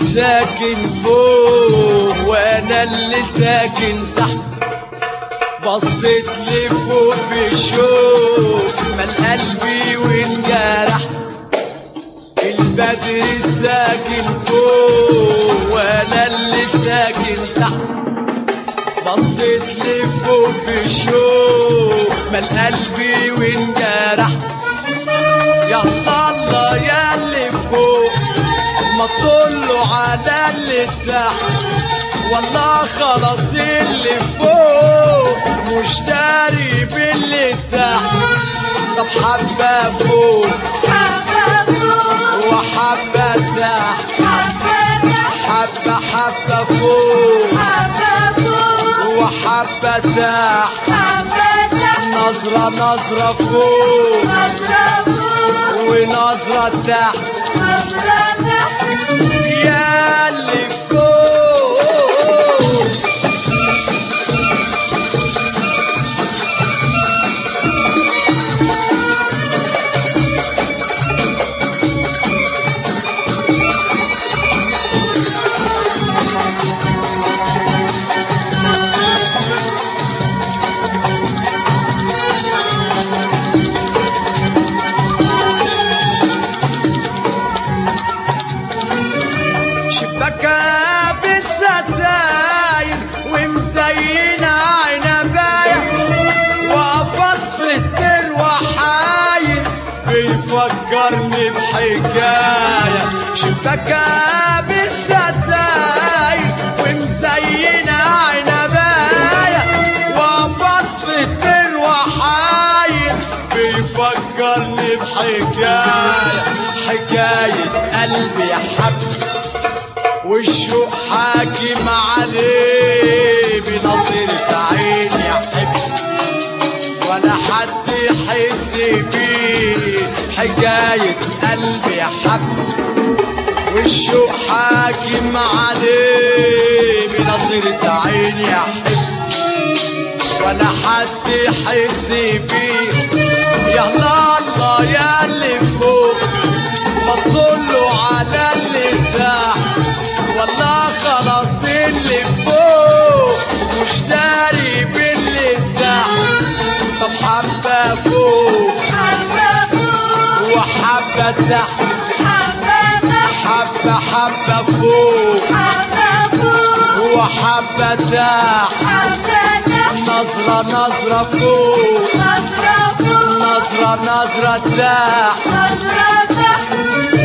ساكن فوق وانا اللي ساكن تحت. بصيت لفوق بشوق مال قلبي وانجرح. البدر ساكن فوق وانا اللي ساكن تحت. بصيت لفوق بشوق مال قلبي وانجرح. يا الله يا اللي فوق ما تطلوا على اللي تحت. والله خلاص اللي فوق مشتري باللي تحت. طب حبة فوق وحبة تحت. حبة حبة فوق وحبة تحت. نظرة نظرة فوق ونظرة تحت. يا اللي فوق بالستاير ومزينة عنباية. وقفص في التروحاير بيفكرني بحكاية. شبكة بالستاير ومزينة عنباية. وقفص في التروحاير بيفكرني بحكاية. حكاية قلبي حب والشوق حاكم عليه. بنظرة عيني يحب ولا حد يحس بيه. حكاية قلبي حب والشوق حاكم عليه. بنظرة عيني يحب ولا حد يحس بيه. يا الله يا اللي فوق ما تطلوا على اللي تحت. والله خلاص اللي فوق مشتري باللي تحت. طب حبة فوق وحبة تحت. حبة حبة فوق وحبة تحت. نظرة نظرة فوق نظرة نظرة تحت.